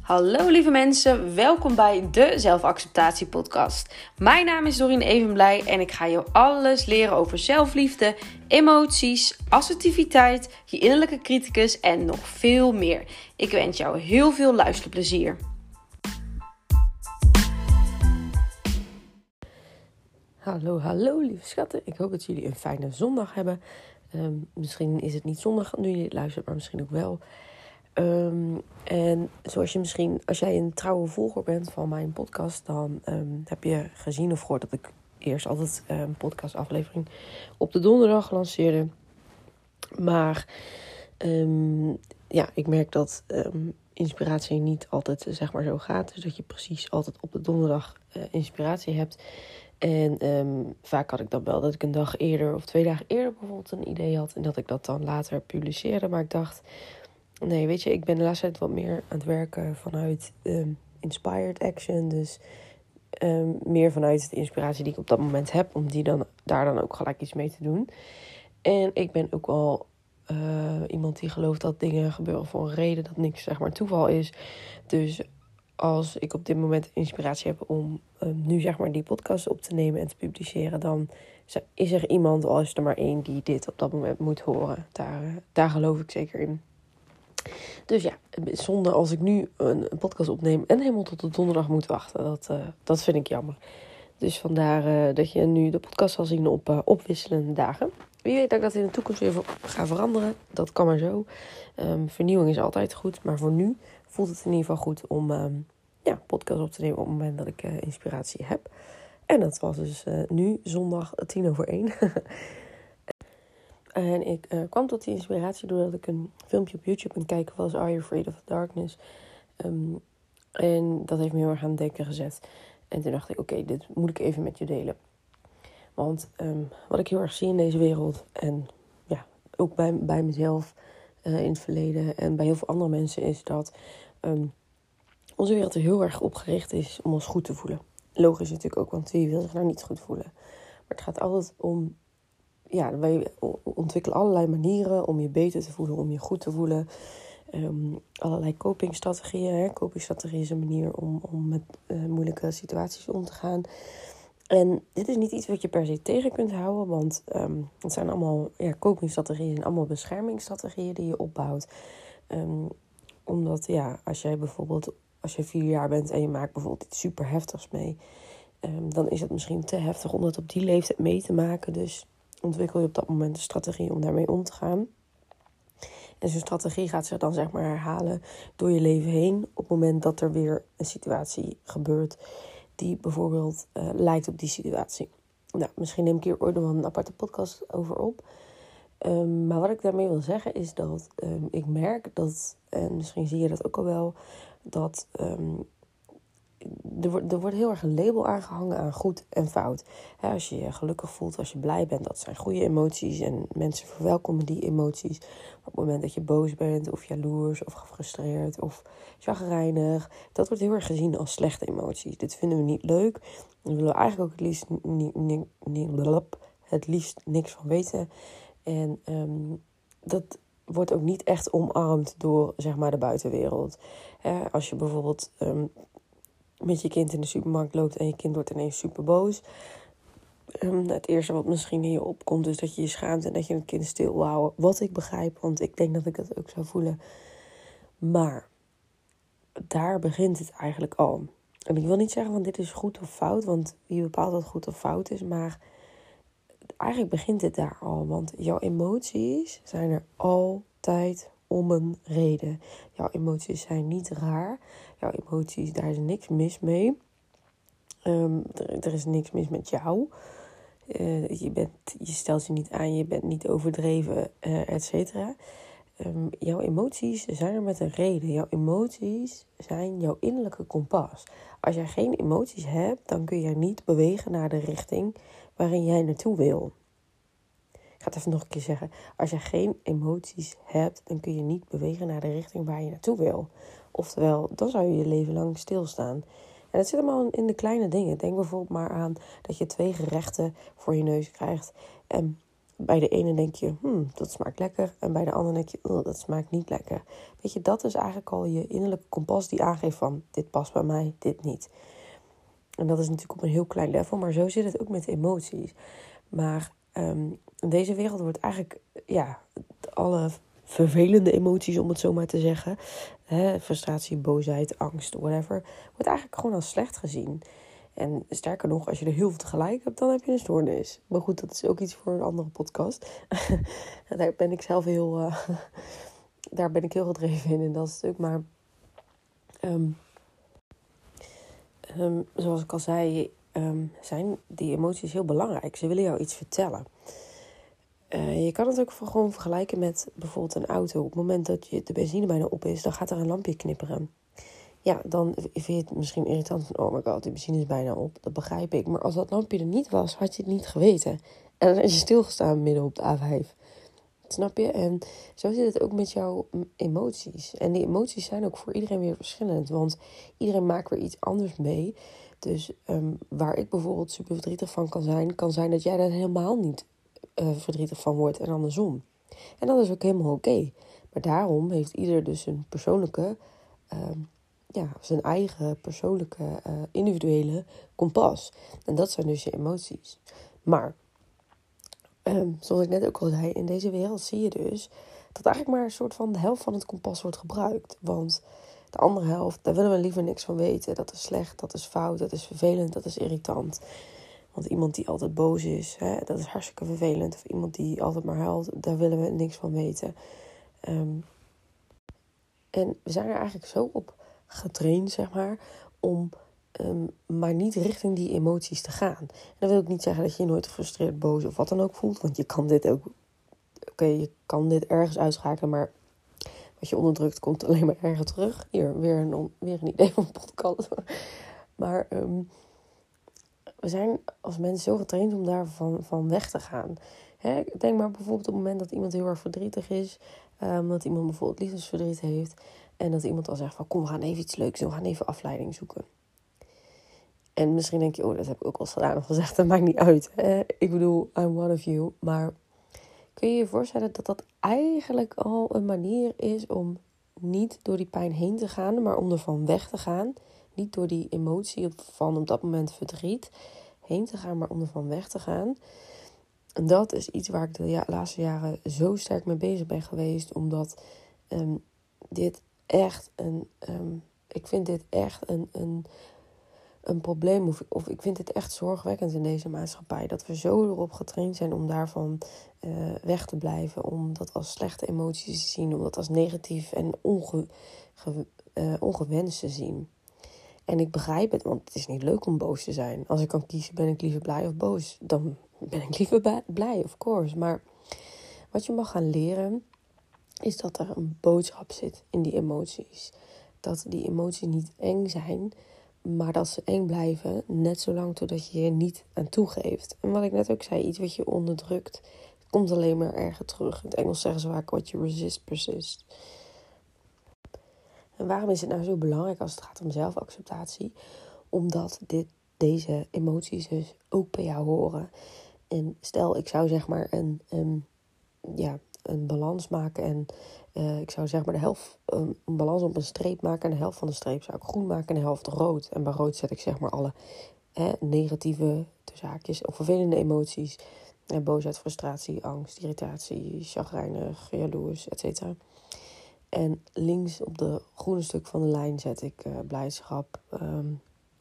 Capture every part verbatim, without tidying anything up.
Hallo lieve mensen, welkom bij de Zelfacceptatie Podcast. Mijn naam is Dorien Evenblij en ik ga je alles leren over zelfliefde, emoties, assertiviteit, je innerlijke criticus en nog veel meer. Ik wens jou heel veel luisterplezier. Hallo, hallo lieve schatten. Ik hoop dat jullie een fijne zondag hebben. Um, misschien is het niet zondag nu je dit luistert, maar misschien ook wel. Um, en zoals je misschien, als jij een trouwe volger bent van mijn podcast, dan um, heb je gezien of gehoord dat ik eerst altijd een um, podcastaflevering op de donderdag lanceerde. Maar um, ja, ik merk dat um, inspiratie niet altijd zeg maar zo gaat. Dus dat je precies altijd op de donderdag uh, inspiratie hebt. En um, vaak had ik dan wel dat ik een dag eerder of twee dagen eerder bijvoorbeeld een idee had. En dat ik dat dan later publiceerde. Maar ik dacht, nee, weet je, ik ben de laatste tijd wat meer aan het werken vanuit um, inspired action. Dus um, meer vanuit de inspiratie die ik op dat moment heb. Om die dan, daar dan ook gelijk iets mee te doen. En ik ben ook wel uh, iemand die gelooft dat dingen gebeuren voor een reden. Dat niks zeg maar toeval is. Dus als ik op dit moment inspiratie heb om um, nu zeg maar die podcast op te nemen en te publiceren, dan is er iemand, al is er maar één, die dit op dat moment moet horen. Daar, uh, daar geloof ik zeker in. Dus ja, zonde als ik nu een, een podcast opneem en helemaal tot de donderdag moet wachten. Dat, uh, dat vind ik jammer. Dus vandaar uh, dat je nu de podcast zal zien op uh, opwisselende dagen. Wie weet dat ik dat in de toekomst weer ga veranderen. Dat kan maar zo. Um, vernieuwing is altijd goed. Maar voor nu voelt het in ieder geval goed om um, ja, podcast op te nemen op het moment dat ik uh, inspiratie heb. En dat was dus uh, nu zondag tien over één. En ik uh, kwam tot die inspiratie doordat ik een filmpje op YouTube aan het kijken was. Are You Afraid of the Darkness? Um, en dat heeft me heel erg aan het denken gezet. En toen dacht ik, oké, okay, dit moet ik even met je delen. Want um, wat ik heel erg zie in deze wereld, en ja, ook bij, bij mezelf uh, in het verleden en bij heel veel andere mensen, is dat um, onze wereld er heel erg op gericht is om ons goed te voelen. Logisch natuurlijk ook, want wie wil zich nou niet goed voelen? Maar het gaat altijd om, ja, wij ontwikkelen allerlei manieren om je beter te voelen, om je goed te voelen. Um, allerlei copingstrategieën. Hè? Copingstrategie is een manier om, om met uh, moeilijke situaties om te gaan. En dit is niet iets wat je per se tegen kunt houden, want um, het zijn allemaal ja, copingstrategieën en allemaal beschermingsstrategieën die je opbouwt. Um, omdat ja, als jij bijvoorbeeld, als je vier jaar bent en je maakt bijvoorbeeld iets super heftigs mee, um, dan is het misschien te heftig om dat op die leeftijd mee te maken. Dus ontwikkel je op dat moment een strategie om daarmee om te gaan. En zo'n strategie gaat zich dan zeg maar herhalen door je leven heen op het moment dat er weer een situatie gebeurt die bijvoorbeeld uh, lijkt op die situatie. Nou, misschien neem ik hier ooit nog wel een aparte podcast over op. Um, maar wat ik daarmee wil zeggen is dat um, ik merk dat, en misschien zie je dat ook al wel, dat um, er, wordt, er wordt heel erg een label aangehangen aan goed en fout. He, als je je gelukkig voelt, als je blij bent, dat zijn goede emoties en mensen verwelkomen die emoties. Maar op het moment dat je boos bent of jaloers of gefrustreerd of chagrijnig, dat wordt heel erg gezien als slechte emoties. Dit vinden we niet leuk. Daar willen we eigenlijk ook het liefst, niet, niet, niet, het liefst niks van weten. En um, dat wordt ook niet echt omarmd door zeg maar de buitenwereld. He, als je bijvoorbeeld Um, met je kind in de supermarkt loopt en je kind wordt ineens super boos. Um, het eerste wat misschien in je opkomt is dat je je schaamt en dat je het kind stil wil houden. Wat ik begrijp, want ik denk dat ik dat ook zou voelen. Maar daar begint het eigenlijk al. En ik wil niet zeggen van dit is goed of fout, want wie bepaalt wat goed of fout is. Maar eigenlijk begint het daar al, want jouw emoties zijn er altijd om een reden. Jouw emoties zijn niet raar. Jouw emoties, daar is niks mis mee. Um, er, er is niks mis met jou. Uh, je, bent, je stelt je niet aan, je bent niet overdreven, uh, et cetera. Um, jouw emoties zijn er met een reden. Jouw emoties zijn jouw innerlijke kompas. Als jij geen emoties hebt, dan kun je niet bewegen naar de richting waarin jij naartoe wil. Ik ga het even nog een keer zeggen. Als je geen emoties hebt, dan kun je niet bewegen naar de richting waar je naartoe wil. Oftewel, dan zou je je leven lang stilstaan. En dat zit allemaal in de kleine dingen. Denk bijvoorbeeld maar aan dat je twee gerechten voor je neus krijgt. En bij de ene denk je, hmm, dat smaakt lekker. En bij de andere denk je, oh, dat smaakt niet lekker. Weet je, dat is eigenlijk al je innerlijke kompas die aangeeft van, dit past bij mij, dit niet. En dat is natuurlijk op een heel klein level, maar zo zit het ook met de emoties. Maar um, in deze wereld wordt eigenlijk, ja, alle vervelende emoties, om het zo maar te zeggen, hè, frustratie, boosheid, angst, whatever, wordt eigenlijk gewoon als slecht gezien. En sterker nog, als je er heel veel tegelijk hebt, dan heb je een stoornis. Maar goed, dat is ook iets voor een andere podcast. Daar ben ik zelf heel, uh, daar ben ik heel gedreven in, in dat stuk. Maar um, um, zoals ik al zei, um, zijn die emoties heel belangrijk. Ze willen jou iets vertellen. Uh, je kan het ook gewoon vergelijken met bijvoorbeeld een auto. Op het moment dat je de benzine bijna op is, dan gaat er een lampje knipperen. Ja, dan vind je het misschien irritant van, oh my god, die benzine is bijna op. Dat begrijp ik. Maar als dat lampje er niet was, had je het niet geweten. En dan had je stilgestaan midden op de A vijf. Snap je? En zo zit het ook met jouw emoties. En die emoties zijn ook voor iedereen weer verschillend. Want iedereen maakt weer iets anders mee. Dus um, waar ik bijvoorbeeld super verdrietig van kan zijn, kan zijn dat jij daar helemaal niet uh, verdrietig van wordt. En andersom. En dat is ook helemaal oké. Okay. Maar daarom heeft ieder dus een persoonlijke... Uh, Ja, zijn eigen persoonlijke, uh, individuele kompas. En dat zijn dus je emoties. Maar, um, zoals ik net ook al zei, in deze wereld zie je dus dat eigenlijk maar een soort van de helft van het kompas wordt gebruikt. Want de andere helft, daar willen we liever niks van weten. Dat is slecht, dat is fout, dat is vervelend, dat is irritant. Want iemand die altijd boos is, hè, dat is hartstikke vervelend. Of iemand die altijd maar huilt, daar willen we niks van weten. Um, en we zijn er eigenlijk zo op getraind, zeg maar, om um, maar niet richting die emoties te gaan. En dat wil ik niet zeggen dat je je nooit gefrustreerd, boos of wat dan ook voelt, want je kan dit ook, oké, okay, je kan dit ergens uitschakelen, maar wat je onderdrukt komt alleen maar ergens terug. Hier, weer een, weer een idee van een podcast. Maar um, we zijn als mensen zo getraind om daarvan van weg te gaan. Hè, denk maar bijvoorbeeld op het moment dat iemand heel erg verdrietig is, um, dat iemand bijvoorbeeld liefdesverdriet heeft, en dat iemand dan zegt van, kom, we gaan even iets leuks doen. We gaan even afleiding zoeken. En misschien denk je, oh, dat heb ik ook al gedaan of gezegd. Dat maakt niet uit. Hè? Ik bedoel, I'm one of you. Maar kun je je voorstellen dat dat eigenlijk al een manier is om niet door die pijn heen te gaan, maar om ervan weg te gaan. Niet door die emotie van op dat moment verdriet heen te gaan, maar om ervan weg te gaan. En dat is iets waar ik de ja, laatste jaren zo sterk mee bezig ben geweest. Omdat um, dit echt een... Um, ik vind dit echt een, een, een probleem. Of, of ik vind het echt zorgwekkend in deze maatschappij. Dat we zo erop getraind zijn om daarvan uh, weg te blijven. Om dat als slechte emoties te zien. Om dat als negatief en onge, ge, uh, ongewenst te zien. En ik begrijp het, want het is niet leuk om boos te zijn. Als ik kan kiezen, ben ik liever blij of boos. Dan ben ik liever blij, of course. Maar wat je mag gaan leren, is dat er een boodschap zit in die emoties. Dat die emoties niet eng zijn, maar dat ze eng blijven. Net zolang totdat je je niet aan toegeeft. En wat ik net ook zei, iets wat je onderdrukt, komt alleen maar erger terug. In het Engels zeggen ze vaak, what you resist, persist. En waarom is het nou zo belangrijk als het gaat om zelfacceptatie? Omdat dit, deze emoties dus ook bij jou horen. En stel, ik zou zeg maar een, een, ja, een balans maken. En uh, ik zou zeg maar de helft, um, een balans op een streep maken. En de helft van de streep zou ik groen maken en de helft rood. En bij rood zet ik zeg maar alle eh, negatieve zaakjes of vervelende emoties. Eh, boosheid, frustratie, angst, irritatie, chagrijnig, jaloers, et cetera. En links op de groene stuk van de lijn zet ik uh, blijdschap, um,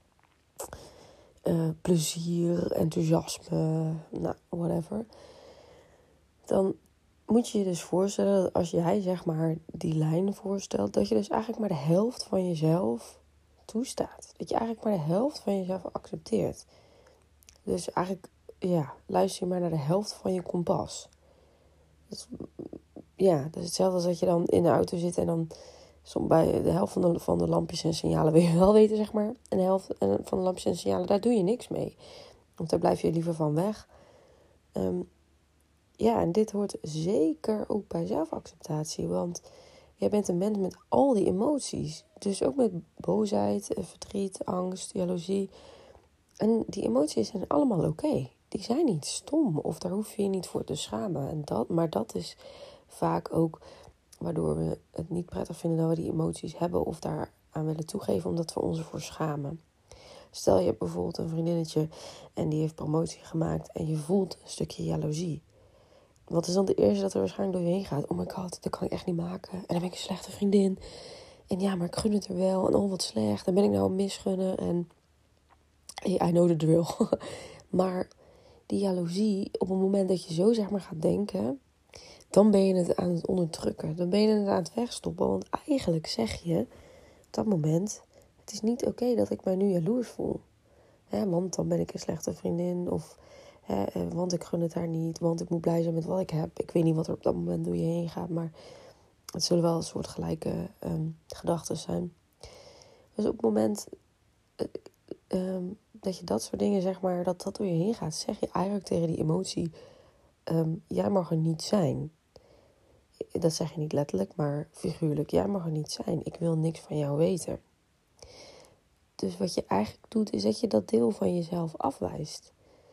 uh, plezier, enthousiasme, nou, whatever. Dan moet je je dus voorstellen dat als jij zeg maar die lijn voorstelt, dat je dus eigenlijk maar de helft van jezelf toestaat. Dat je eigenlijk maar de helft van jezelf accepteert. Dus eigenlijk, ja, luister je maar naar de helft van je kompas. Dat is, ja, dat is hetzelfde als dat je dan in de auto zit en dan soms bij de helft van de, van de lampjes en signalen wil je wel weten, zeg maar. En de helft van de lampjes en signalen, daar doe je niks mee. Want daar blijf je liever van weg. Um, ja, en dit hoort zeker ook bij zelfacceptatie. Want jij bent een mens met al die emoties. Dus ook met boosheid, verdriet, angst, jaloezie. En die emoties zijn allemaal oké. Okay. die zijn niet stom. Of daar hoef je je niet voor te schamen. En dat, maar dat is vaak ook waardoor we het niet prettig vinden dat we die emoties hebben. Of daar aan willen toegeven omdat we ons ervoor schamen. Stel je hebt bijvoorbeeld een vriendinnetje en die heeft promotie gemaakt. En je voelt een stukje jaloezie. Wat is dan de eerste dat er waarschijnlijk door je heen gaat? Oh my god, dat kan ik echt niet maken. En dan ben ik een slechte vriendin. En ja, maar ik gun het er wel. En oh, wat slecht. Dan ben ik nou een misgunnen. En I know the drill. Maar die jaloezie, op het moment dat je zo zeg maar gaat denken, dan ben je het aan het onderdrukken. Dan ben je het aan het wegstoppen. Want eigenlijk zeg je op dat moment, het is niet oké dat ik mij nu jaloers voel. Hè, want dan ben ik een slechte vriendin. Of hè, want ik gun het haar niet. Want ik moet blij zijn met wat ik heb. Ik weet niet wat er op dat moment door je heen gaat. Maar het zullen wel een soort gelijke um, gedachten zijn. Dus op het moment uh, um, dat je dat soort dingen, zeg maar, dat dat door je heen gaat, zeg je eigenlijk tegen die emotie, um, jij mag er niet zijn. Dat zeg je niet letterlijk, maar figuurlijk. Jij mag er niet zijn. Ik wil niks van jou weten. Dus wat je eigenlijk doet, is dat je dat deel van jezelf afwijst.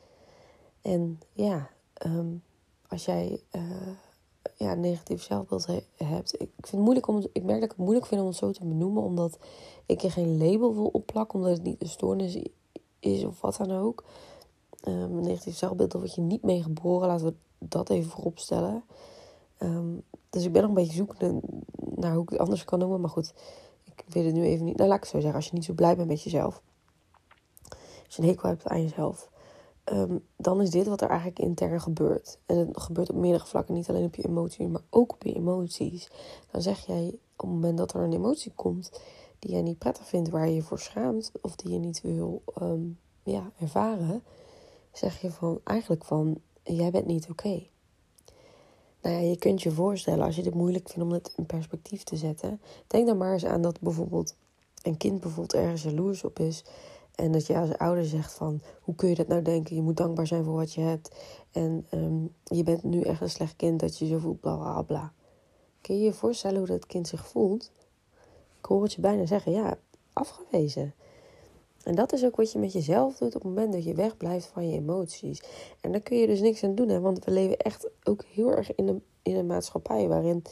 En ja, um, als jij uh, ja, een negatief zelfbeeld he- hebt. Ik, ik, vind het moeilijk om, ik merk dat ik het moeilijk vind om het zo te benoemen. Omdat ik er geen label wil opplakken. Omdat het niet een stoornis is of wat dan ook. Um, een negatief zelfbeeld, daar word je niet mee geboren. Laten we dat even voorop stellen. Um, dus ik ben nog een beetje zoekende naar hoe ik het anders kan noemen. Maar goed, ik weet het nu even niet. Nou, laat ik het zo zeggen. Als je niet zo blij bent met jezelf. Als je een hekel hebt aan jezelf. Um, dan is dit wat er eigenlijk intern gebeurt. En het gebeurt op meerdere vlakken. Niet alleen op je emoties, maar ook op je emoties. Dan zeg jij, op het moment dat er een emotie komt die jij niet prettig vindt, waar je je voor schaamt, of die je niet wil um, ja, ervaren, zeg je van eigenlijk van, jij bent niet oké. Okay. Nou ja, je kunt je voorstellen, als je dit moeilijk vindt om het in perspectief te zetten, denk dan maar eens aan dat bijvoorbeeld een kind bijvoorbeeld ergens jaloers op is. En dat je als ouder zegt van, hoe kun je dat nou denken? Je moet dankbaar zijn voor wat je hebt. En um, je bent nu echt een slecht kind dat je zo voelt, bla bla bla. Kun je je voorstellen hoe dat kind zich voelt? Ik hoor het je bijna zeggen, ja, afgewezen. En dat is ook wat je met jezelf doet op het moment dat je wegblijft van je emoties. En daar kun je dus niks aan doen, hè? Want we leven echt ook heel erg in een, in een maatschappij waarin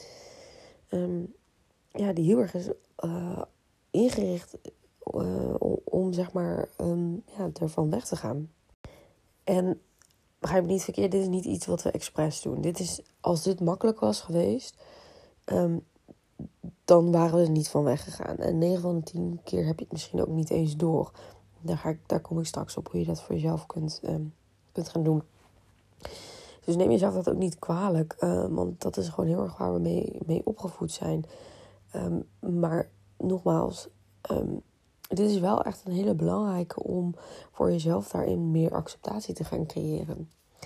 um, ja, die heel erg is uh, ingericht uh, om, om zeg maar um, ja, ervan weg te gaan. En begrijp me niet verkeerd, dit is niet iets wat we expres doen. Dit is, als dit makkelijk was geweest, um, dan waren we er niet van weggegaan. En negen van de tien keer heb je het misschien ook niet eens door. Daar, ga ik, daar kom ik straks op hoe je dat voor jezelf kunt, um, kunt gaan doen. Dus neem jezelf dat ook niet kwalijk. Uh, want dat is gewoon heel erg waar we mee, mee opgevoed zijn. Um, maar nogmaals, um, dit is wel echt een hele belangrijke om voor jezelf daarin meer acceptatie te gaan creëren.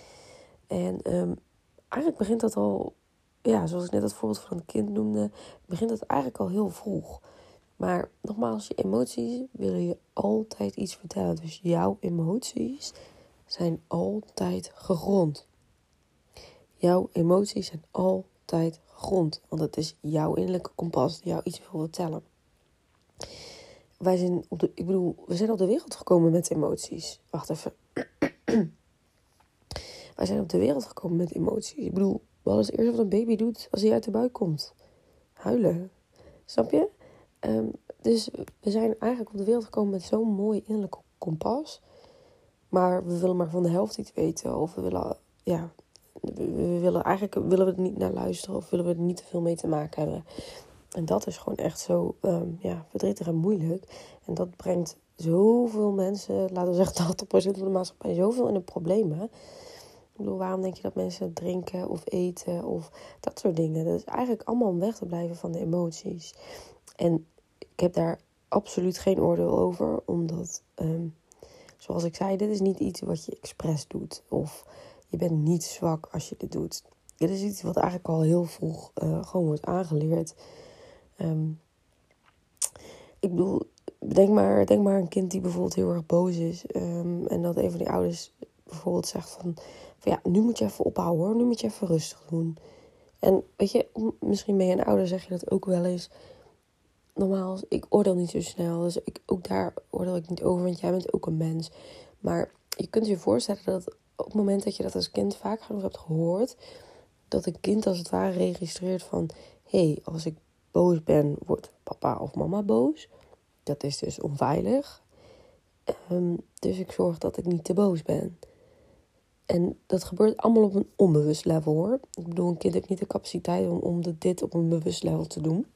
En um, eigenlijk begint dat al, ja, zoals ik net het voorbeeld van een kind noemde, begint dat eigenlijk al heel vroeg. Maar nogmaals, je emoties willen je altijd iets vertellen. Dus jouw emoties zijn altijd gegrond. Jouw emoties zijn altijd gegrond. Want het is jouw innerlijke kompas die jou iets wil vertellen. Wij zijn op de, ik bedoel, we zijn op de wereld gekomen met emoties. Wacht even. Wij zijn op de wereld gekomen met emoties. Ik bedoel, wat is het eerste wat een baby doet als hij uit de buik komt? Huilen. Snap je? Um, dus we zijn eigenlijk op de wereld gekomen met zo'n mooi innerlijke kompas. Maar we willen maar van de helft iets weten. Of we willen, ja, we willen eigenlijk willen we er niet naar luisteren. Of willen we er niet te veel mee te maken hebben. En dat is gewoon echt zo um, ja, verdrietig en moeilijk. En dat brengt zoveel mensen, laten we zeggen tachtig procent van de maatschappij, zoveel in de problemen. Ik bedoel, waarom denk je dat mensen drinken of eten of dat soort dingen? Dat is eigenlijk allemaal om weg te blijven van de emoties. En ik heb daar absoluut geen oordeel over. Omdat, um, zoals ik zei, dit is niet iets wat je expres doet. Of je bent niet zwak als je dit doet. Dit is iets wat eigenlijk al heel vroeg uh, gewoon wordt aangeleerd. Um, ik bedoel, denk maar, denk maar een kind die bijvoorbeeld heel erg boos is. Um, en dat een van die ouders bijvoorbeeld zegt van, van... ja, nu moet je even ophouden hoor. Nu moet je even rustig doen. En weet je, misschien ben je een ouder, zeg je dat ook wel eens. Normaal, ik oordeel niet zo snel. Dus ik, ook daar oordeel ik niet over, want jij bent ook een mens. Maar je kunt je voorstellen dat op het moment dat je dat als kind vaak genoeg hebt gehoord, dat een kind als het ware registreert van, hé, hey, als ik boos ben, wordt papa of mama boos. Dat is dus onveilig. Um, dus ik zorg dat ik niet te boos ben. En dat gebeurt allemaal op een onbewust level, hoor. Ik bedoel, een kind heeft niet de capaciteit om, om dit op een bewust level te doen.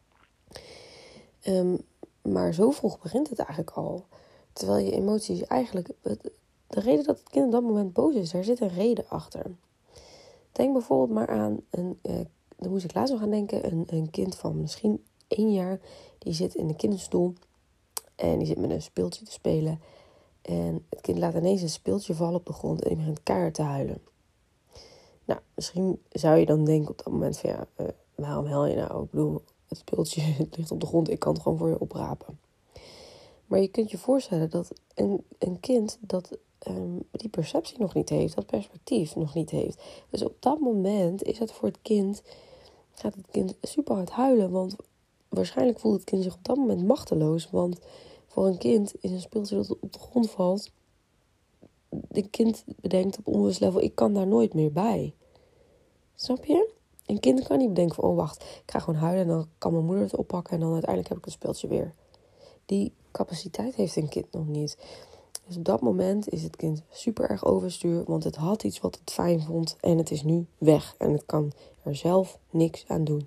Um, maar zo vroeg begint het eigenlijk al. Terwijl je emoties eigenlijk... De reden dat het kind op dat moment boos is, daar zit een reden achter. Denk bijvoorbeeld maar aan, een, uh, daar moest ik laatst nog aan denken, een, een kind van misschien één jaar. Die zit in een kinderstoel en die zit met een speeltje te spelen. En het kind laat ineens een speeltje vallen op de grond en die begint keihard te huilen. Nou, misschien zou je dan denken op dat moment van ja, uh, waarom huil je nou? Ik bedoel, het speeltje het ligt op de grond, ik kan het gewoon voor je oprapen. Maar je kunt je voorstellen dat een, een kind dat um, die perceptie nog niet heeft, dat perspectief nog niet heeft. Dus op dat moment is het voor het kind, gaat het kind super hard huilen. Want waarschijnlijk voelt het kind zich op dat moment machteloos. Want voor een kind is een speeltje dat op de grond valt. De kind bedenkt op onbewust level, ik kan daar nooit meer bij. Snap je? Een kind kan niet bedenken van, oh wacht, ik ga gewoon huilen en dan kan mijn moeder het oppakken en dan uiteindelijk heb ik het speeltje weer. Die capaciteit heeft een kind nog niet. Dus op dat moment is het kind super erg overstuur, want het had iets wat het fijn vond en het is nu weg. En het kan er zelf niks aan doen.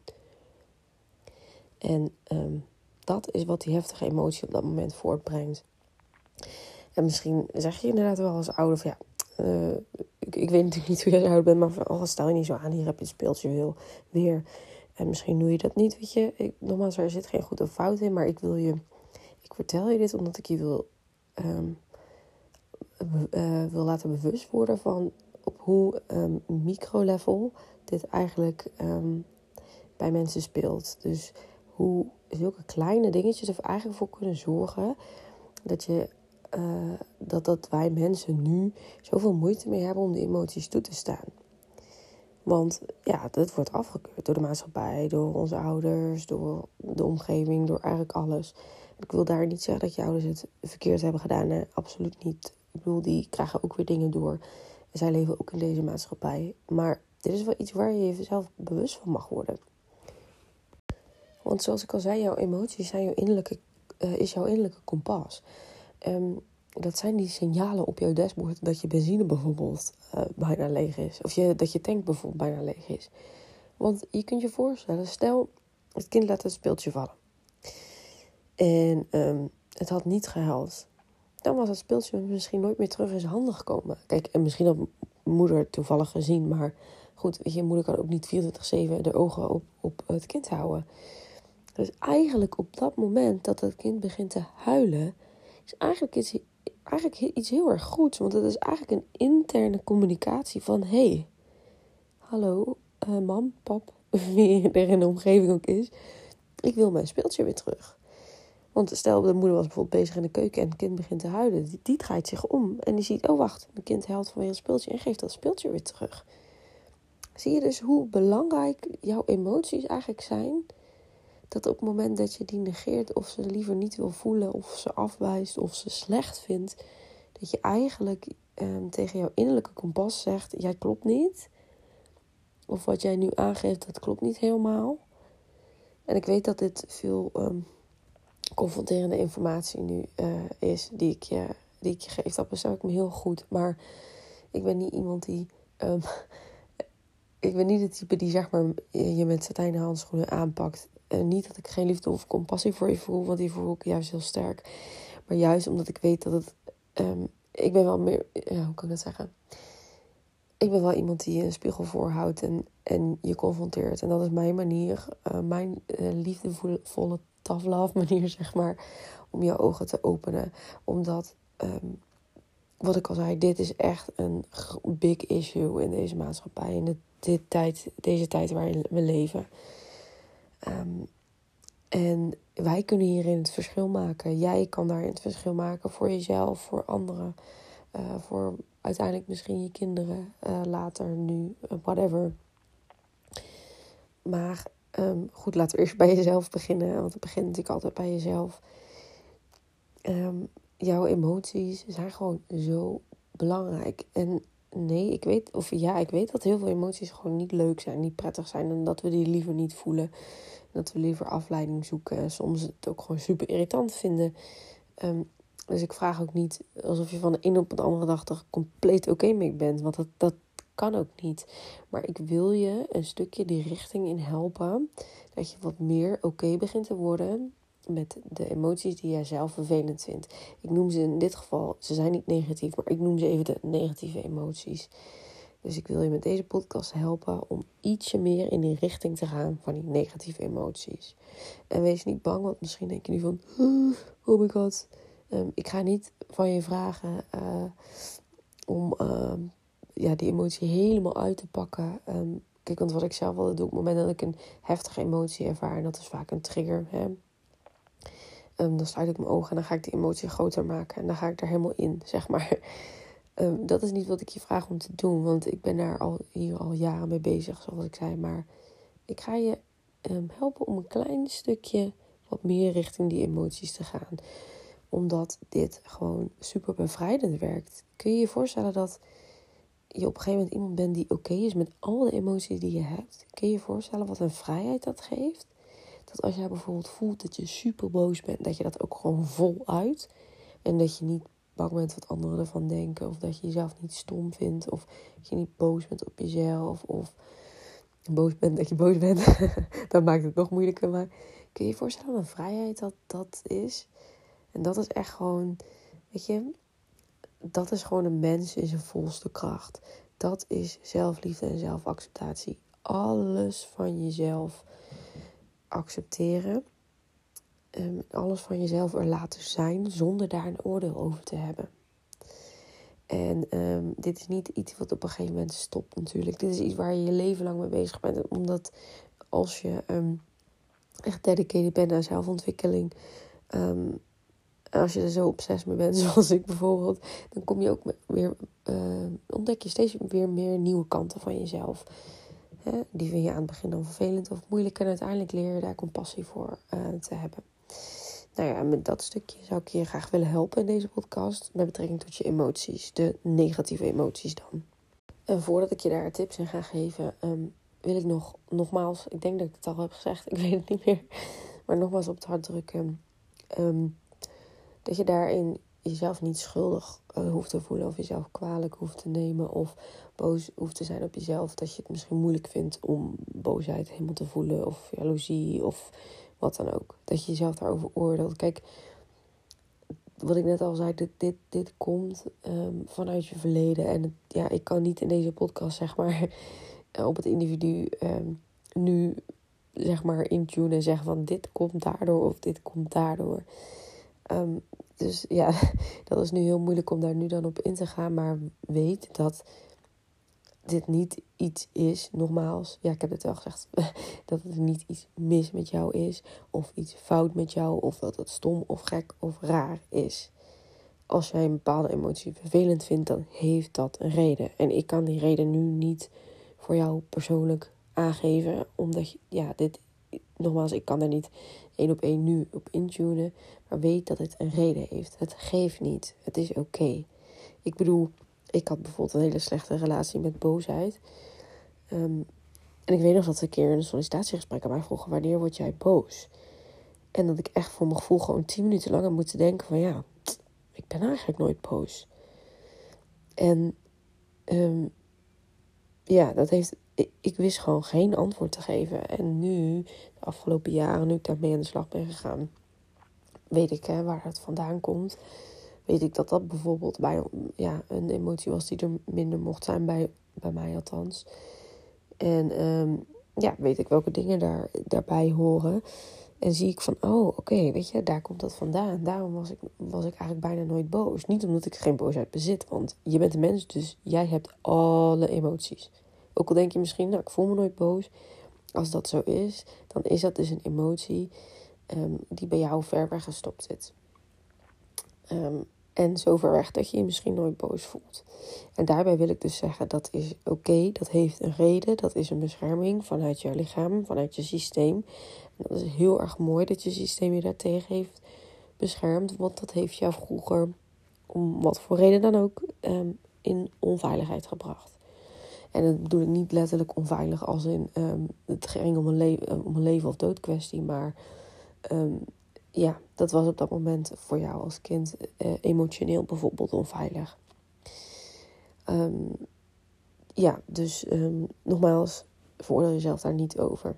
En um, dat is wat die heftige emotie op dat moment voortbrengt. En misschien zeg je inderdaad wel als ouder van ja, uh, ik, ik weet natuurlijk niet hoe jij ouder bent, maar van, oh, stel je niet zo aan, hier heb je het speeltje wil, weer. En misschien doe je dat niet, weet je. Ik, nogmaals, er zit geen goed of fout in, maar ik wil je, ik vertel je dit omdat ik je wil, um, uh, wil laten bewust worden van op hoe um, micro-level dit eigenlijk um, bij mensen speelt. Dus hoe zulke kleine dingetjes er eigenlijk voor kunnen zorgen dat je uh, dat, dat wij mensen nu zoveel moeite mee hebben om de emoties toe te staan. Want ja, dat wordt afgekeurd door de maatschappij, door onze ouders, door de omgeving, door eigenlijk alles. Ik wil daar niet zeggen dat je ouders het verkeerd hebben gedaan. Nee, absoluut niet. Ik bedoel, die krijgen ook weer dingen door. En zij leven ook in deze maatschappij. Maar dit is wel iets waar je jezelf bewust van mag worden. Want zoals ik al zei, jouw emoties zijn jouw innerlijke, uh, is jouw innerlijke kompas. Um, dat zijn die signalen op jouw dashboard dat je benzine bijvoorbeeld uh, bijna leeg is. Of je, dat je tank bijvoorbeeld bijna leeg is. Want je kunt je voorstellen, stel het kind laat het speeltje vallen. En um, het had niet gehuild. Dan was het speeltje misschien nooit meer terug in zijn handen gekomen. Kijk, en misschien had moeder het toevallig gezien. Maar goed, weet je, moeder kan ook niet vierentwintig zeven de ogen op, op het kind houden. Dus eigenlijk op dat moment dat het kind begint te huilen, is eigenlijk iets, eigenlijk iets heel erg goeds. Want het is eigenlijk een interne communicatie van, hé, hey, hallo, uh, mam, pap, wie er in de omgeving ook is. Ik wil mijn speeltje weer terug. Want stel, de moeder was bijvoorbeeld bezig in de keuken en het kind begint te huilen. Die, die draait zich om en die ziet, oh wacht, mijn kind huilt vanwege het speeltje en geeft dat speeltje weer terug. Zie je dus hoe belangrijk jouw emoties eigenlijk zijn? Dat op het moment dat je die negeert of ze liever niet wil voelen of ze afwijst of ze slecht vindt, dat je eigenlijk um, tegen jouw innerlijke kompas zegt, jij klopt niet. Of wat jij nu aangeeft, dat klopt niet helemaal. En ik weet dat dit veel um, confronterende informatie nu uh, is die ik, je, die ik je geef. Dat besef ik me heel goed. Maar ik ben niet iemand die... Um, ik ben niet het type die zeg maar je met satijnen handschoenen aanpakt. En niet dat ik geen liefde of compassie voor je voel, want die voel ik juist heel sterk. Maar juist omdat ik weet dat het... Um, ik ben wel meer... Ja, hoe kan ik dat zeggen? Ik ben wel iemand die je een spiegel voorhoudt en, en je confronteert. En dat is mijn manier, uh, mijn uh, liefdevolle tough love manier, zeg maar, om je ogen te openen. Omdat, um, wat ik al zei, dit is echt een big issue in deze maatschappij. In de, dit tijd, deze tijd waarin we leven. Um, en wij kunnen hierin het verschil maken. Jij kan daarin het verschil maken voor jezelf, voor anderen, uh, voor uiteindelijk misschien je kinderen, uh, later, nu, uh, whatever. Maar um, goed, laten we eerst bij jezelf beginnen, want het begint natuurlijk altijd bij jezelf. Um, jouw emoties zijn gewoon zo belangrijk. En nee, ik weet, of ja, ik weet dat heel veel emoties gewoon niet leuk zijn, niet prettig zijn. En dat we die liever niet voelen. Dat we liever afleiding zoeken. En soms het ook gewoon super irritant vinden. Um, dus ik vraag ook niet alsof je van de een op de andere dag er compleet oké mee bent. Want dat, dat kan ook niet. Maar ik wil je een stukje die richting in helpen. Dat je wat meer oké begint te worden met de emoties die jij zelf vervelend vindt. Ik noem ze in dit geval, ze zijn niet negatief, maar ik noem ze even de negatieve emoties. Dus ik wil je met deze podcast helpen om ietsje meer in die richting te gaan van die negatieve emoties. En wees niet bang, want misschien denk je nu van, oh my god. Um, ik ga niet van je vragen uh, om uh, ja, die emotie helemaal uit te pakken. Um, kijk, want wat ik zelf wel doe op het moment dat ik een heftige emotie ervaar, en dat is vaak een trigger, hè. Um, dan sluit ik mijn ogen en dan ga ik die emotie groter maken. En dan ga ik er helemaal in, zeg maar. Um, dat is niet wat ik je vraag om te doen. Want ik ben daar al, hier al jaren mee bezig, zoals ik zei. Maar ik ga je um, helpen om een klein stukje wat meer richting die emoties te gaan. Omdat dit gewoon super bevrijdend werkt. Kun je je voorstellen dat je op een gegeven moment iemand bent die oké is met al de emoties die je hebt? Kun je je voorstellen wat een vrijheid dat geeft? Dat als jij bijvoorbeeld voelt dat je super boos bent, dat je dat ook gewoon voluit. En dat je niet bang bent wat anderen ervan denken. Of dat je jezelf niet stom vindt. Of dat je niet boos bent op jezelf. Of boos bent dat je boos bent. Dat maakt het nog moeilijker. Maar kun je je voorstellen wat een vrijheid dat dat is? En dat is echt gewoon, weet je, dat is gewoon een mens in zijn volste kracht. Dat is zelfliefde en zelfacceptatie. Alles van jezelf accepteren. Um, alles van jezelf er laten zijn zonder daar een oordeel over te hebben. En um, dit is niet iets wat op een gegeven moment stopt natuurlijk. Dit is iets waar je je leven lang mee bezig bent. Omdat als je um, echt dedicated bent aan zelfontwikkeling, Um, als je er zo obsessief mee bent, zoals ik bijvoorbeeld, dan kom je ook weer, uh, ontdek je steeds weer meer nieuwe kanten van jezelf. Hè? Die vind je aan het begin dan vervelend of moeilijk. En uiteindelijk leer je daar compassie voor uh, te hebben. Nou ja, met dat stukje zou ik je graag willen helpen in deze podcast. Met betrekking tot je emoties. De negatieve emoties dan. En voordat ik je daar tips in ga geven, um, wil ik nog, nogmaals, ik denk dat ik het al heb gezegd, ik weet het niet meer. Maar nogmaals op het hart drukken. Um, dat je daarin jezelf niet schuldig uh, hoeft te voelen. Of jezelf kwalijk hoeft te nemen. Of boos hoeft te zijn op jezelf. Dat je het misschien moeilijk vindt om boosheid helemaal te voelen. Of jaloezie of wat dan ook. Dat je jezelf daarover oordeelt. Kijk, wat ik net al zei, dit, dit, dit komt um, vanuit je verleden. En het, ja, ik kan niet in deze podcast, zeg maar, op het individu um, nu, zeg maar, intunen en zeggen van dit komt daardoor of dit komt daardoor. Um, dus ja, dat is nu heel moeilijk om daar nu dan op in te gaan. Maar weet dat dit niet iets is, nogmaals, ja, ik heb het wel gezegd, dat het niet iets mis met jou is, of iets fout met jou, of dat het stom of gek of raar is. Als jij een bepaalde emotie vervelend vindt, dan heeft dat een reden. En ik kan die reden nu niet voor jou persoonlijk aangeven, omdat je, ja, dit, nogmaals, ik kan er niet één op één nu op intunen, maar weet dat het een reden heeft. Het geeft niet, het is oké. Okay. Ik bedoel, ik had bijvoorbeeld een hele slechte relatie met boosheid. Um, en ik weet nog dat ze een keer in een sollicitatiegesprek aan mij vroegen, wanneer word jij boos? En dat ik echt voor mijn gevoel gewoon tien minuten lang heb moeten denken van ja, ik ben eigenlijk nooit boos. En um, ja, dat heeft, ik, ik wist gewoon geen antwoord te geven. En nu, de afgelopen jaren, nu ik daarmee aan de slag ben gegaan, weet ik hè, waar het vandaan komt. Weet ik dat dat bijvoorbeeld bij ja, een emotie was die er minder mocht zijn, bij, bij mij althans. En um, ja, weet ik welke dingen daar, daarbij horen. En zie ik van, oh, oké, okay, weet je, daar komt dat vandaan. Daarom was ik, was ik eigenlijk bijna nooit boos. Niet omdat ik geen boosheid bezit, want je bent een mens, dus jij hebt alle emoties. Ook al denk je misschien, nou, ik voel me nooit boos. Als dat zo is, dan is dat dus een emotie um, die bij jou ver weg gestopt zit. Um, en zo ver weg dat je je misschien nooit boos voelt. En daarbij wil ik dus zeggen, dat is oké, okay, dat heeft een reden. Dat is een bescherming vanuit je lichaam, vanuit je systeem. En dat is heel erg mooi dat je systeem je daartegen heeft beschermd. Want dat heeft jou vroeger, om wat voor reden dan ook, um, in onveiligheid gebracht. En dat bedoel ik niet letterlijk onveilig als in um, het ging om een, le- om een leven of dood kwestie. Maar um, ja, dat was op dat moment voor jou als kind uh, emotioneel bijvoorbeeld onveilig. Um, ja, dus um, nogmaals, veroordeel jezelf daar niet over.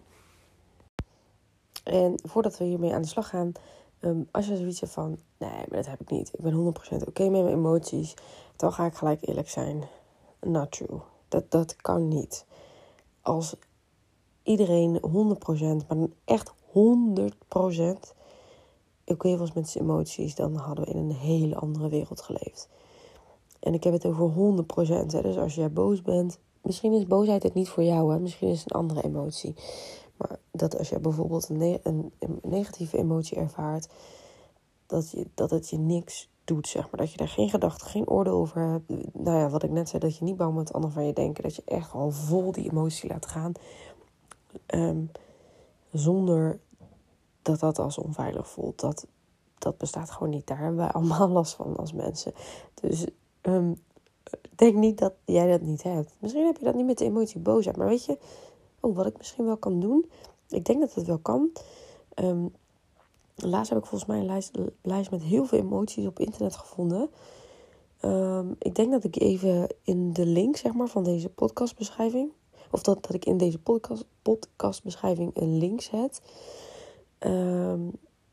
En voordat we hiermee aan de slag gaan, um, als je zoiets hebt van, nee, maar dat heb ik niet. Ik ben honderd procent oké okay met mijn emoties. Dan ga ik gelijk eerlijk zijn. Not true. Dat, dat kan niet. Als iedereen honderd procent, maar echt honderd procent oké okay was met zijn emoties, dan hadden we in een hele andere wereld geleefd. En ik heb het over honderd procent. Hè. Dus als jij boos bent, misschien is boosheid het niet voor jou. Hè. Misschien is het een andere emotie. Maar dat als je bijvoorbeeld een, ne- een, een negatieve emotie ervaart, dat, je, dat het je niks doet, zeg maar. Dat je daar geen gedachte, geen oordeel over hebt. Nou ja, wat ik net zei, dat je niet bang bent wat anderen van je denken. Dat je echt al vol die emotie laat gaan. Um, zonder dat dat als onveilig voelt. Dat, dat bestaat gewoon niet. Daar hebben wij allemaal last van als mensen. Dus um, denk niet dat jij dat niet hebt. Misschien heb je dat niet met de emotie boosheid. Maar weet je, oh, wat ik misschien wel kan doen. Ik denk dat het wel kan. Um, laatst heb ik volgens mij een lijst, lijst met heel veel emoties op internet gevonden. Um, ik denk dat ik even in de link, zeg maar, van deze podcastbeschrijving, of dat, dat ik in deze podcast, podcastbeschrijving een link zet. Um,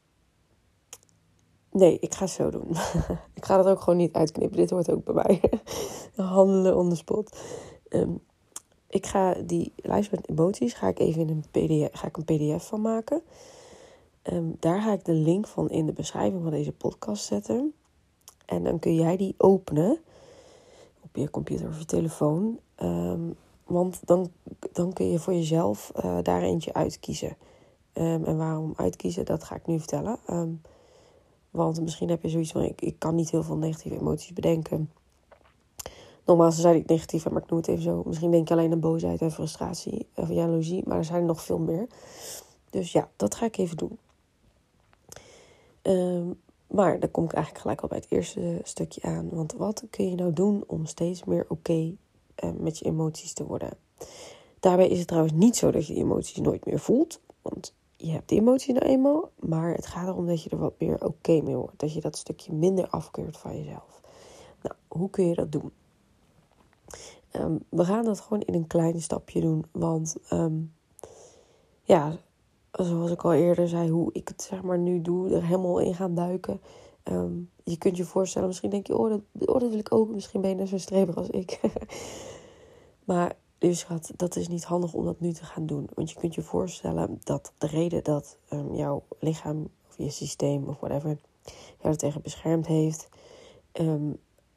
nee, ik ga het zo doen. Ik ga dat ook gewoon niet uitknippen. Dit hoort ook bij mij. Handelen on the spot. Um, ik ga die lijst met emoties, ga ik even in een pdf, ga ik een pdf van maken. Um, daar ga ik de link van in de beschrijving van deze podcast zetten. En dan kun jij die openen op je computer of je telefoon. Um, want dan, dan kun je voor jezelf uh, daar eentje uitkiezen. Um, en waarom uitkiezen, dat ga ik nu vertellen. Um, want misschien heb je zoiets van, ik, ik kan niet heel veel negatieve emoties bedenken. Nogmaals, ze zijn niet negatief, maar ik noem het even zo. Misschien denk je alleen aan boosheid en frustratie of jaloezie, maar er zijn er nog veel meer. Dus ja, dat ga ik even doen. Um, maar dan kom ik eigenlijk gelijk al bij het eerste stukje aan. Want wat kun je nou doen om steeds meer oké okay, uh, met je emoties te worden? Daarbij is het trouwens niet zo dat je die emoties nooit meer voelt. Want je hebt die emoties nou eenmaal. Maar het gaat erom dat je er wat meer oké okay mee wordt. Dat je dat stukje minder afkeurt van jezelf. Nou, hoe kun je dat doen? Um, we gaan dat gewoon in een klein stapje doen. Want um, ja, zoals ik al eerder zei, hoe ik het zeg maar nu doe, er helemaal in gaan duiken. Um, je kunt je voorstellen, misschien denk je, oh dat, oh, dat wil ik ook. Misschien ben je net zo'n streber als ik. Maar dus schat, dat is niet handig om dat nu te gaan doen. Want je kunt je voorstellen dat de reden dat um, jouw lichaam of je systeem of whatever jou er tegen beschermd heeft, Um,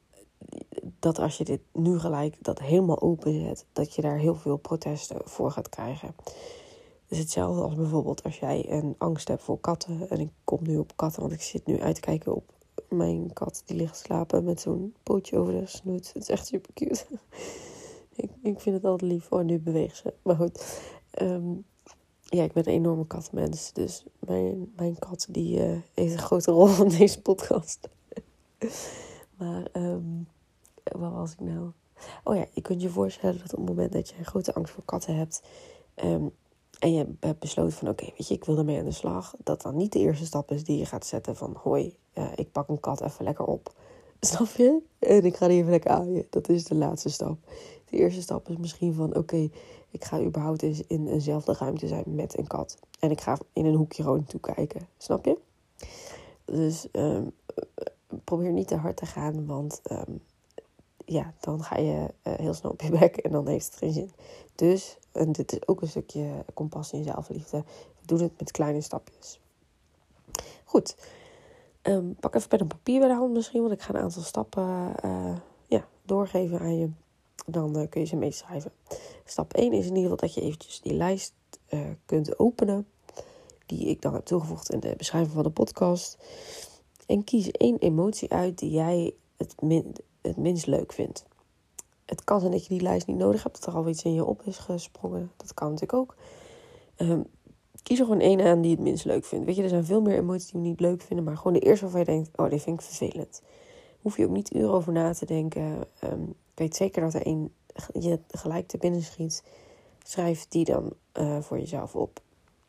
dat als je dit nu gelijk dat helemaal openzet, dat je daar heel veel protesten voor gaat krijgen. Het is hetzelfde als bijvoorbeeld als jij een angst hebt voor katten. En ik kom nu op katten, want ik zit nu uit te kijken op mijn kat die ligt te slapen met zo'n pootje over de snoet. Het is echt super cute. ik, ik vind het altijd lief. Oh, nu beweegt ze. Maar goed. Um, ja, ik ben een enorme katmens. Dus mijn, mijn kat die uh, heeft een grote rol in deze podcast. maar... Um, Wat was ik nou? Oh ja, je kunt je voorstellen dat op het moment dat je een grote angst voor katten hebt, Um, en je hebt besloten van oké, okay, weet je, ik wil ermee aan de slag. Dat dan niet de eerste stap is die je gaat zetten van hoi, uh, ik pak een kat even lekker op. Snap je? En ik ga die even lekker aaien. Dat is de laatste stap. De eerste stap is misschien van oké, okay, ik ga überhaupt eens in eenzelfde ruimte zijn met een kat. En ik ga in een hoekje gewoon toekijken. Snap je? Dus um, probeer niet te hard te gaan, want Um, ja, dan ga je uh, heel snel op je bek en dan heeft het geen zin. Dus, en dit is ook een stukje compassie en zelfliefde. We doen het met kleine stapjes. Goed. Um, pak even pen en papier bij de hand misschien, want ik ga een aantal stappen uh, ja, doorgeven aan je. Dan uh, kun je ze meeschrijven. Stap één is in ieder geval dat je eventjes die lijst uh, kunt openen. Die ik dan heb toegevoegd in de beschrijving van de podcast. En kies één emotie uit die jij het min... het minst leuk vindt. Het kan zijn dat je die lijst niet nodig hebt, dat er al iets in je op is gesprongen. Dat kan natuurlijk ook. Um, kies er gewoon één aan die het minst leuk vindt. Weet je, er zijn veel meer emoties die we niet leuk vinden, maar gewoon de eerste waarvan je denkt, oh, die vind ik vervelend. Hoef je ook niet uren over na te denken. Um, ik weet zeker dat er één je gelijk te binnen schiet. Schrijf die dan uh, voor jezelf op.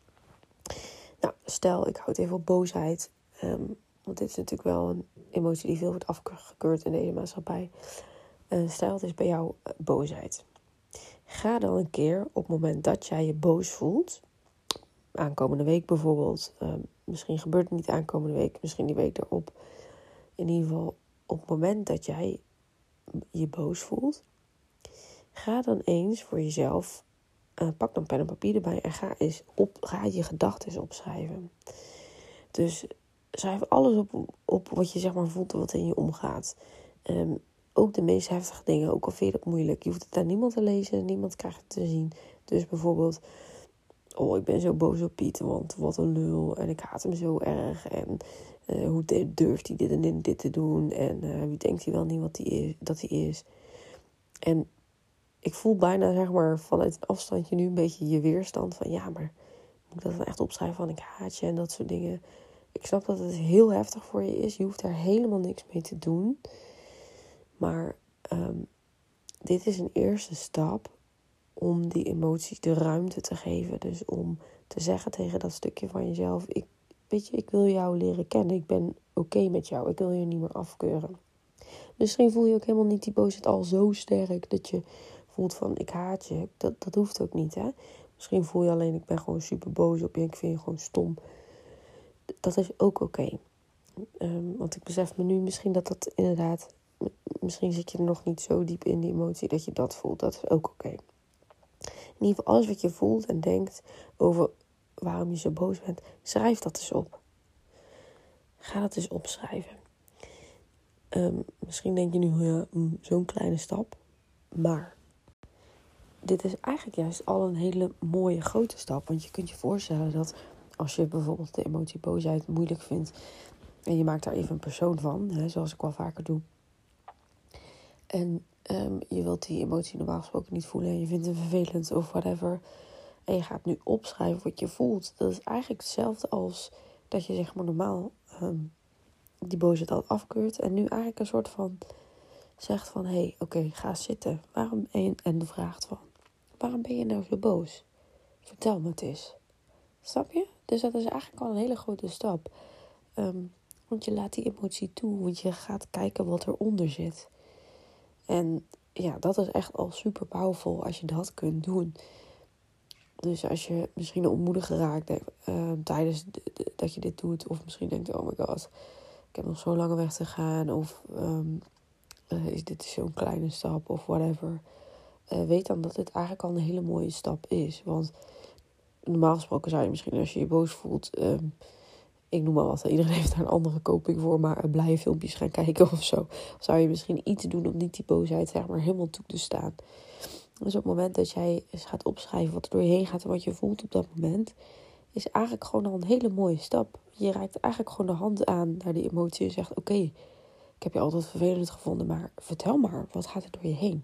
Nou, stel, ik houd even op boosheid. Um, want dit is natuurlijk wel een emotie die veel wordt afgekeurd in deze maatschappij. Uh, stel, het is bij jou uh, boosheid. Ga dan een keer op het moment dat jij je boos voelt. Aankomende week bijvoorbeeld. Uh, misschien gebeurt het niet aankomende week. Misschien die week erop. In ieder geval op het moment dat jij je boos voelt. Ga dan eens voor jezelf. Uh, pak dan pen en papier erbij. En ga, eens op, ga je gedachten opschrijven. Dus schrijf alles op, op wat je zeg maar voelt en wat in je omgaat. Um, ook de meest heftige dingen. Ook al vind je dat moeilijk. Je hoeft het aan niemand te lezen. Niemand krijgt het te zien. Dus bijvoorbeeld. Oh, ik ben zo boos op Piet. Want wat een lul. En ik haat hem zo erg. En uh, hoe durft hij dit en dit, dit te doen. En uh, wie denkt hij wel niet wat hij is, dat hij is. En ik voel bijna zeg maar vanuit een afstandje nu een beetje je weerstand. Van ja, maar moet ik dat dan echt opschrijven van ik haat je en dat soort dingen. Ik snap dat het heel heftig voor je is. Je hoeft daar helemaal niks mee te doen. Maar um, dit is een eerste stap om die emoties de ruimte te geven. Dus om te zeggen tegen dat stukje van jezelf. Ik, weet je, ik wil jou leren kennen. Ik ben oké okay met jou. Ik wil je niet meer afkeuren. Misschien voel je ook helemaal niet die boosheid al zo sterk dat je voelt van ik haat je. Dat, dat hoeft ook niet, hè. Misschien voel je alleen ik ben gewoon super boos op je. Ik vind je gewoon stom. Dat is ook oké. Okay. Um, want ik besef me nu misschien dat dat inderdaad. Misschien zit je er nog niet zo diep in die emotie dat je dat voelt. Dat is ook oké. Okay. In ieder geval alles wat je voelt en denkt over waarom je zo boos bent. Schrijf dat eens op. Ga dat eens opschrijven. Um, misschien denk je nu ja, mm, zo'n kleine stap. Maar dit is eigenlijk juist al een hele mooie grote stap. Want je kunt je voorstellen dat als je bijvoorbeeld de emotie boosheid moeilijk vindt. En je maakt daar even een persoon van. Hè, zoals ik wel vaker doe. En um, je wilt die emotie normaal gesproken niet voelen. En je vindt het vervelend of whatever. En je gaat nu opschrijven wat je voelt. Dat is eigenlijk hetzelfde als dat je zeg maar normaal um, die boosheid al afkeurt. En nu eigenlijk een soort van zegt van hé, hey, oké, okay, ga zitten. Waarom en, en vraagt van waarom ben je nou zo boos? Vertel me het eens. Snap je? Dus dat is eigenlijk al een hele grote stap. Um, want je laat die emotie toe. Want je gaat kijken wat eronder zit. En ja, dat is echt al super powerful als je dat kunt doen. Dus als je misschien ontmoedigd geraakt uh, tijdens de, de, dat je dit doet. Of misschien denkt, oh my god, ik heb nog zo'n lange weg te gaan. Of um, uh, is dit zo'n kleine stap of whatever. Uh, weet dan dat dit eigenlijk al een hele mooie stap is. Want normaal gesproken zou je misschien als je je boos voelt. Um, ik noem maar wat, iedereen heeft daar een andere coping voor. Maar uh, blije filmpjes gaan kijken of zo. Zou je misschien iets doen om niet die boosheid zeg maar helemaal toe te staan. Dus op het moment dat jij eens gaat opschrijven wat er door je heen gaat en wat je voelt op dat moment, is eigenlijk gewoon al een hele mooie stap. Je reikt eigenlijk gewoon de hand aan naar die emotie en zegt, oké, okay, ik heb je altijd vervelend gevonden, maar vertel maar, wat gaat er door je heen?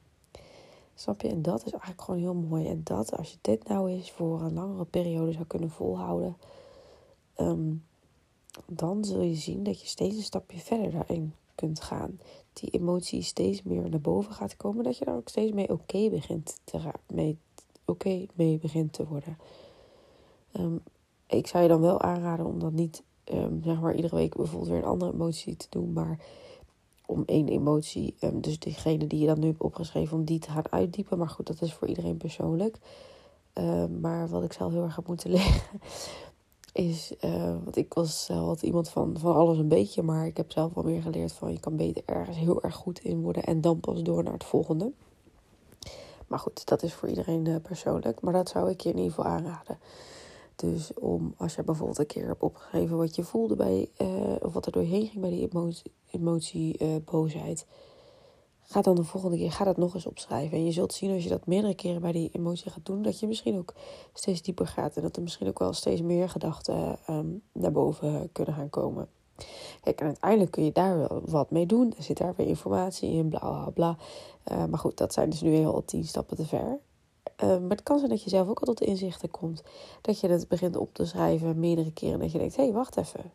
Snap je? En dat is eigenlijk gewoon heel mooi. En dat, als je dit nou eens voor een langere periode zou kunnen volhouden, um, dan zul je zien dat je steeds een stapje verder daarin kunt gaan. Die emotie steeds meer naar boven gaat komen. Dat je daar ook steeds mee oké okay begint te ra- mee, okay mee begint te worden. Um, ik zou je dan wel aanraden om dat niet um, zeg maar iedere week bijvoorbeeld weer een andere emotie te doen. Maar om één emotie, um, dus diegene die je dan nu hebt opgeschreven, om die te gaan uitdiepen. Maar goed, dat is voor iedereen persoonlijk. Um, maar wat ik zelf heel erg heb moeten leren is, uh, want ik was zelf iemand van, van alles een beetje, maar ik heb zelf wel meer geleerd van je kan beter ergens heel erg goed in worden en dan pas door naar het volgende. Maar goed, dat is voor iedereen uh, persoonlijk, maar dat zou ik je in ieder geval aanraden. Dus om, als je bijvoorbeeld een keer hebt opgegeven wat je voelde bij, uh, of wat er doorheen ging bij die emotie, emotie uh, boosheid, ga dan de volgende keer, ga dat nog eens opschrijven. En je zult zien als je dat meerdere keren bij die emotie gaat doen, dat je misschien ook steeds dieper gaat. En dat er misschien ook wel steeds meer gedachten um, naar boven kunnen gaan komen. Kijk, en uiteindelijk kun je daar wel wat mee doen. Er zit daar weer informatie in, bla bla bla. Uh, maar goed, dat zijn dus nu al tien stappen te ver. Uh, maar het kan zijn dat je zelf ook al tot inzichten komt. Dat je het begint op te schrijven meerdere keren. En dat je denkt, hé, hey, wacht even.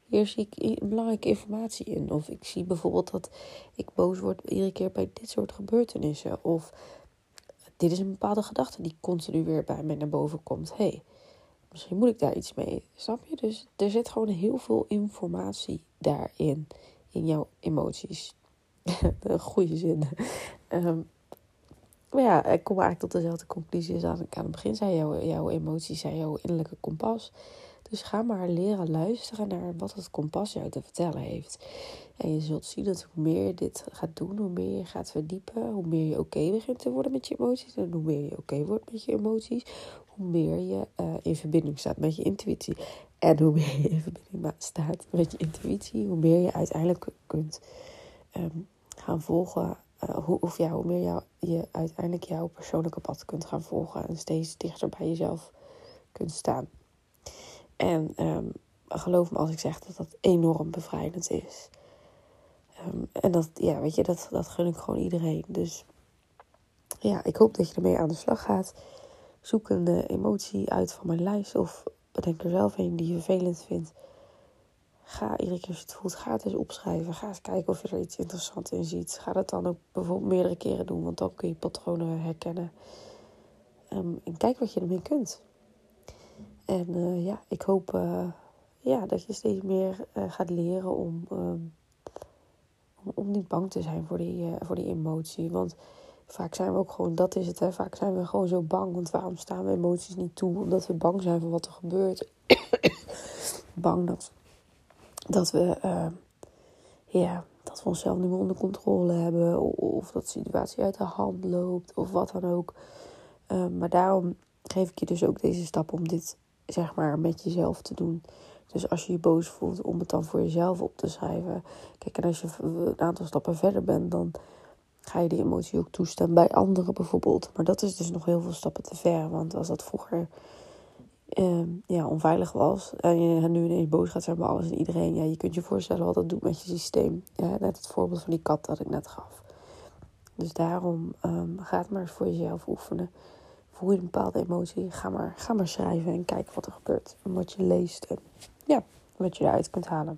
hier zie ik belangrijke informatie in. Of ik zie bijvoorbeeld dat ik boos word iedere keer bij dit soort gebeurtenissen. Of dit is een bepaalde gedachte die continu weer bij mij naar boven komt. Hé, hey, misschien moet ik daar iets mee. Snap je? Dus er zit gewoon heel veel informatie daarin. In jouw emoties. Een goede zin. Um, maar ja, ik kom eigenlijk tot dezelfde conclusie als aan, aan het begin zei. Jouw, jouw emoties zijn jouw innerlijke kompas. Dus ga maar leren luisteren naar wat het kompas jou te vertellen heeft. En je zult zien dat hoe meer je dit gaat doen, hoe meer je gaat verdiepen, hoe meer je oké begint te worden met je emoties. En hoe meer je oké wordt met je emoties, hoe meer je uh, in verbinding staat met je intuïtie. En hoe meer je in verbinding staat met je intuïtie, hoe meer je uiteindelijk kunt um, gaan volgen. Uh, hoe, of ja, hoe meer jou, je uiteindelijk jouw persoonlijke pad kunt gaan volgen. En steeds dichter bij jezelf kunt staan. En um, geloof me als ik zeg dat dat enorm bevrijdend is. Um, en dat, ja, weet je, dat, dat gun ik gewoon iedereen. Dus ja, ik hoop dat je ermee aan de slag gaat. Zoek een uh, emotie uit van mijn lijst. Of bedenk er zelf een die je vervelend vindt. Ga iedere keer als je het voelt, ga het eens opschrijven. Ga eens kijken of je er iets interessants in ziet. Ga dat dan ook bijvoorbeeld meerdere keren doen. Want dan kun je patronen herkennen. Um, en kijk wat je ermee kunt. En uh, ja, ik hoop uh, ja, dat je steeds meer uh, gaat leren om, um, om, om niet bang te zijn voor die, uh, voor die emotie. Want vaak zijn we ook gewoon, dat is het hè, vaak zijn we gewoon zo bang. Want waarom staan we emoties niet toe? Omdat we bang zijn voor wat er gebeurt. Bang dat, dat we, uh, ja, dat we onszelf niet meer onder controle hebben. Of, of dat de situatie uit de hand loopt. Of wat dan ook. Uh, maar daarom geef ik je dus ook deze stap om dit, zeg maar, met jezelf te doen. Dus als je je boos voelt, om het dan voor jezelf op te schrijven. Kijk, en als je een aantal stappen verder bent, dan ga je die emotie ook toestaan bij anderen bijvoorbeeld. Maar dat is dus nog heel veel stappen te ver. Want als dat vroeger uh, ja, onveilig was en je nu ineens boos gaat zijn bij alles en iedereen. Ja, je kunt je voorstellen wat dat doet met je systeem. Ja, net het voorbeeld van die kat dat ik net gaf. Dus daarom um, ga het maar eens voor jezelf oefenen. Voel je een bepaalde emotie, ga maar, ga maar schrijven en kijk wat er gebeurt. En wat je leest en ja, wat je eruit kunt halen.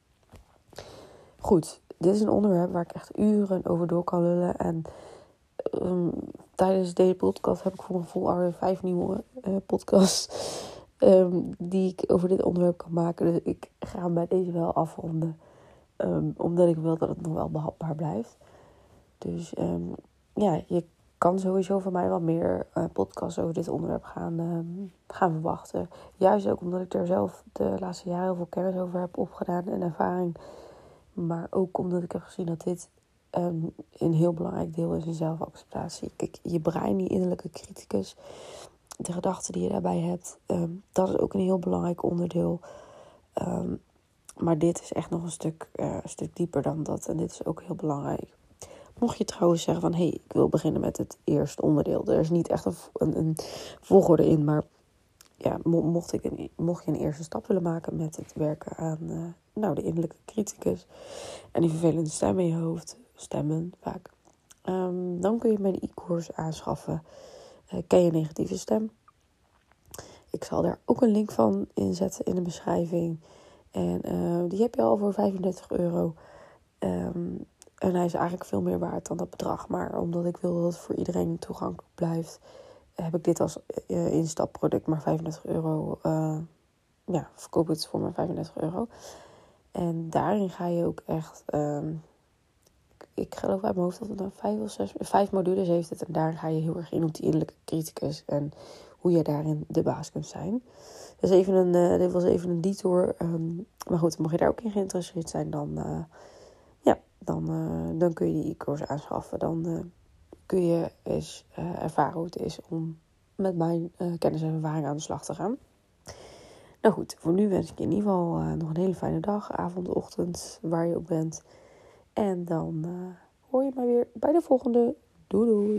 Goed, dit is een onderwerp waar ik echt uren over door kan lullen. En um, tijdens deze podcast heb ik voor een vol alweer vijf nieuwe uh, podcasts um, die ik over dit onderwerp kan maken. Dus ik ga hem bij deze wel afronden. Um, omdat ik wil dat het nog wel behapbaar blijft. Dus um, ja, je kan sowieso van mij wat meer uh, podcasts over dit onderwerp gaan, uh, gaan verwachten. Juist ook omdat ik er zelf de laatste jaren heel veel kennis over heb opgedaan en ervaring. Maar ook omdat ik heb gezien dat dit um, een heel belangrijk deel is in zelfacceptatie. Kijk, je brein, die innerlijke criticus, de gedachten die je daarbij hebt, um, dat is ook een heel belangrijk onderdeel. Um, maar dit is echt nog een stuk, uh, een stuk dieper dan dat. En dit is ook heel belangrijk. Mocht je trouwens zeggen van, hé, hey, ik wil beginnen met het eerste onderdeel. Er is niet echt een, een, een volgorde in, maar ja, mocht, ik een, mocht je een eerste stap willen maken met het werken aan uh, nou, de innerlijke criticus en die vervelende stem in je hoofd, stemmen vaak, um, dan kun je mijn e-course aanschaffen. Uh, ken je negatieve stem? Ik zal daar ook een link van inzetten in de beschrijving. En uh, die heb je al voor vijfendertig euro. Um, En hij is eigenlijk veel meer waard dan dat bedrag. Maar omdat ik wil dat het voor iedereen toegankelijk blijft, heb ik dit als uh, instapproduct maar vijfendertig euro. Uh, ja, verkoop het voor maar vijfendertig euro. En daarin ga je ook echt, um, ik geloof uit mijn hoofd dat het dan vijf of zes, vijf modules heeft het. En daar ga je heel erg in op die innerlijke criticus en hoe je daarin de baas kunt zijn. Dus even een, uh, dit was even een detour. Um, maar goed, mocht je daar ook in geïnteresseerd zijn, dan Uh, Dan, uh, dan kun je die e-course aanschaffen. Dan uh, kun je eens uh, ervaren hoe het is om met mijn uh, kennis en ervaring aan de slag te gaan. Nou goed, voor nu wens ik je in ieder geval uh, nog een hele fijne dag, avond, ochtend, waar je ook bent. En dan uh, hoor je mij weer bij de volgende. Doei doei!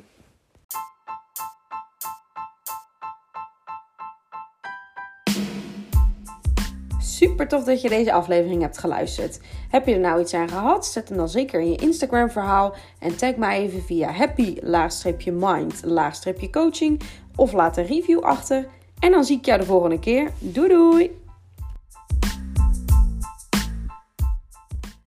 Super tof dat je deze aflevering hebt geluisterd. Heb je er nou iets aan gehad? Zet hem dan zeker in je Instagram verhaal. En tag mij even via happy-mind-coaching. Of laat een review achter. En dan zie ik jou de volgende keer. Doei doei!